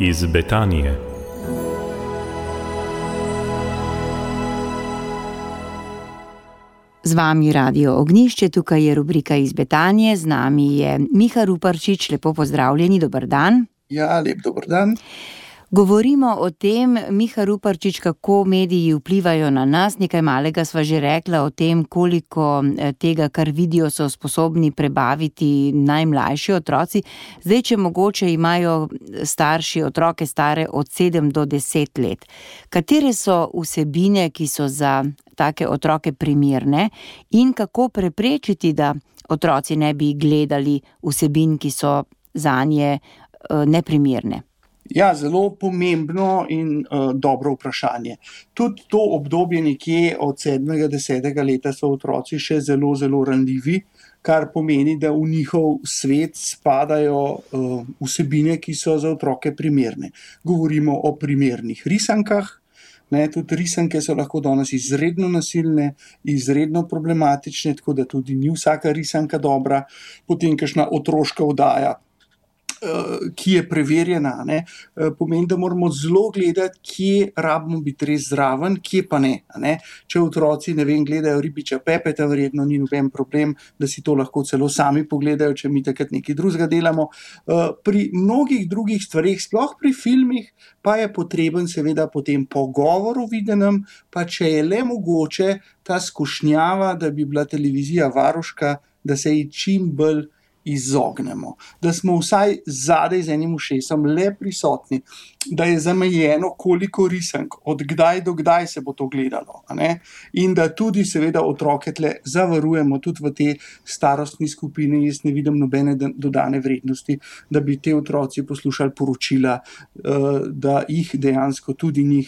iz Betanije. Z vami Radio Ognjišče, tukaj je rubrika iz Betanije, z nami je Miha Ruparčič, lepo pozdravljeni, dober dan. Ja, lep dober dan. Govorimo o tem, Miha Ruparčič, kako mediji vplivajo na nas, nekaj malega sva že rekla o tem, koliko tega, kar vidijo, so sposobni prebaviti najmlajši otroci. Zdaj, če mogoče imajo starši otroke stare od 7 do 10 let. Katere so vsebine, ki so za take otroke primerne in kako preprečiti, da otroci ne bi gledali vsebin, ki so zanje neprimerne? Ja, zelo pomembno in dobro vprašanje. Tudi to obdobje nekje od 7. do 10. leta so otroci še zelo, zelo ranljivi, kar pomeni, da v njihov svet spadajo vsebine, ki so za otroke primerne. Govorimo o primernih risankah. Tudi risanke so lahko danes izredno nasilne, izredno problematične, tako da tudi ni vsaka risanka dobra. Potem kakšna otroška oddaja, ki je preverjena, pomeni, da moramo zelo gledati, kje rabimo biti res zraven, kje pa ne. Če otroci, gledajo Ribiča Pepeta, verjetno ni noben problem, da si to lahko celo sami pogledajo, če mi takrat nekaj drugega delamo. Pri mnogih drugih stvareh, sploh pri filmih, pa je potreben seveda potem pogovor o videnem, pa če je le mogoče ta skušnjava, da bi bila televizija varuška, da se ji čim bolj izognemo. Da smo vsaj zadaj z enim ušesom le prisotni, da je zamejeno, koliko risank, od kdaj do kdaj se bo to gledalo. In da tudi seveda otroke tle zavarujemo tudi v te starostni skupini. Jaz ne vidim nobene dodane vrednosti, da bi te otroci poslušali poročila, da jih dejansko tudi njih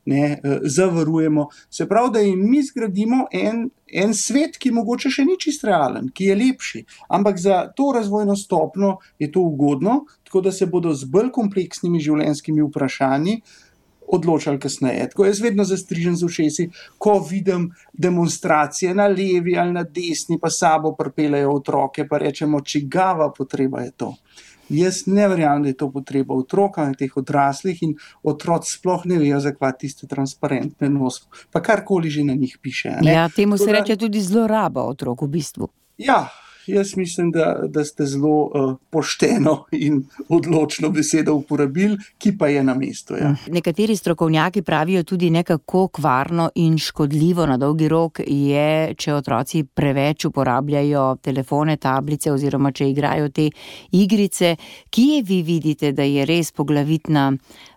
zavarujemo. Se pravi, da jim mi zgradimo en svet, ki mogoče še ni čisto realen, ki je lepši, ampak za to razvojno stopnjo je to ugodno, tako da se bodo z bolj kompleksnimi življenjskimi vprašanji odločali kasneje. Tako jaz vedno zastrižem z ušesi, ko vidim demonstracije na levi ali na desni, pa sabo pripeljejo otroke, pa rečemo, čigava potreba je to. Jaz ne verjamem, da je to potreba otroka, teh odraslih, in otroci sploh ne vejo, zakaj tiste transparentne nos, pa karkoli že na njih piše. Ja, temu se reče tudi zloraba otrok v bistvu. Ja, jaz mislim, da ste zelo pošteno in odločno besedo uporabili, ki pa je na mestu. Ja. Nekateri strokovnjaki pravijo tudi nekako kvarno in škodljivo na dolgi rok je, če otroci preveč uporabljajo telefone, tablice oziroma če igrajo te igrice. Kje vi vidite, da je res poglavitna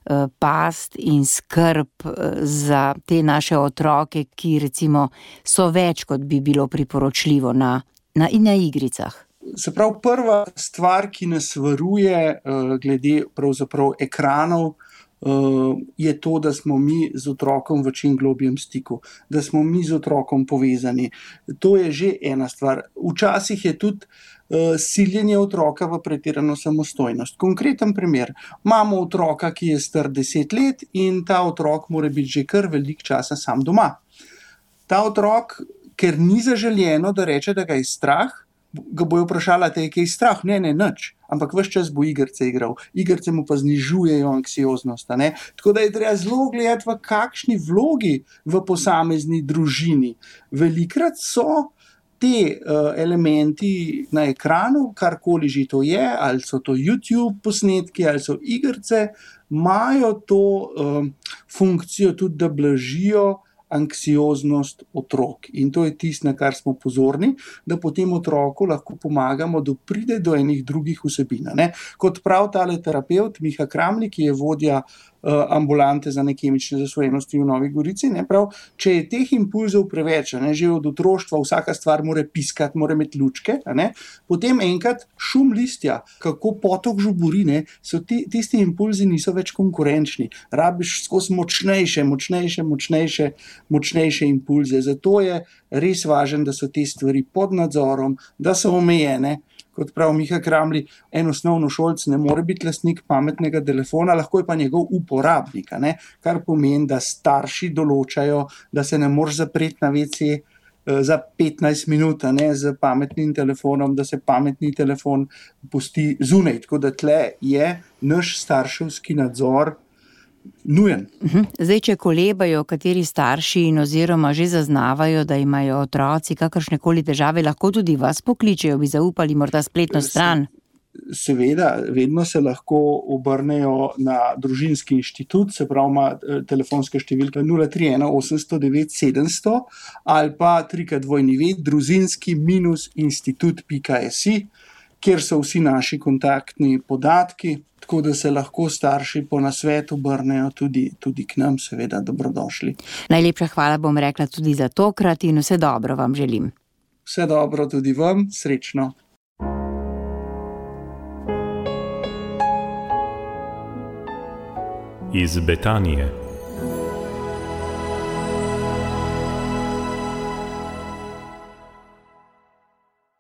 past in skrb za te naše otroke, ki recimo so več, kot bi bilo priporočljivo na igricah? Se pravi, prva stvar, ki nas varuje glede pravzaprav ekranov, je to, da smo mi z otrokom v čim globjem stiku, da smo mi z otrokom povezani. To je že ena stvar. Včasih je tudi siljenje otroka v pretirano samostojnost. Konkreten primer. Imamo otroka, ki je star 10 let in ta otrok mora biti že kar veliko časa sam doma. Ta otrok, ker ni zaželjeno, da reče, da ga je strah, ga bojo vprašala, te je kaj strah? Ne, nič. Ampak ves čas bo igrice igral. Igrice mu pa znižujejo anksioznost. Tako da je treba zelo gledati, v kakšni vlogi v posamezni družini. Velikrat so te elementi na ekranu, karkoli že to je, ali so to YouTube posnetki, ali so igrice, imajo to funkcijo tudi, da blažijo anksioznost otrok. In to je tisto, na kar smo pozorni, da potem otroku lahko pomagamo, da pride do enih drugih vsebin. Kot prav tale terapevt Miha Kramli, ki je vodja ambulante za nekemične zasvojenosti v Novi Gorici, prav, če je teh impulzov preveč, že od otroštva vsaka stvar mora piskati, mora imeti lučke, potem enkrat šum listja, kako potok žuburi, so tisti impulzi niso več konkurenčni. Rabiš skozi močnejše impulze. Zato je res važno, da so te stvari pod nadzorom, da so omejene. Kot pravi Miha Kramli, en osnovnošolec ne more biti lastnik pametnega telefona, lahko je pa njegov uporabnik, kar pomeni, da starši določajo, da se ne moreš zapreti na WC, za 15 minut, ne, z pametnim telefonom, da se pametni telefon pusti zunaj. Tako da tle je naš starševski nadzor nujen. Zdaj, če kolebajo kateri starši in oziroma že zaznavajo, da imajo otroci kakršnekoli težave, lahko tudi vas pokličejo, bi zaupali morda spletno stran? Seveda, vedno se lahko obrnejo na družinski inštitut, se pravi ima telefonska številka 031 809 700 ali pa druzinski-institut.si, kjer so vsi naši kontaktni podatki, tako da se lahko starši po nasvet obrnejo tudi k nam, seveda dobrodošli. Najlepša hvala, bom rekla, tudi za tokrat in vse dobro vam želim. Vse dobro tudi vam, srečno. Iz Betanije.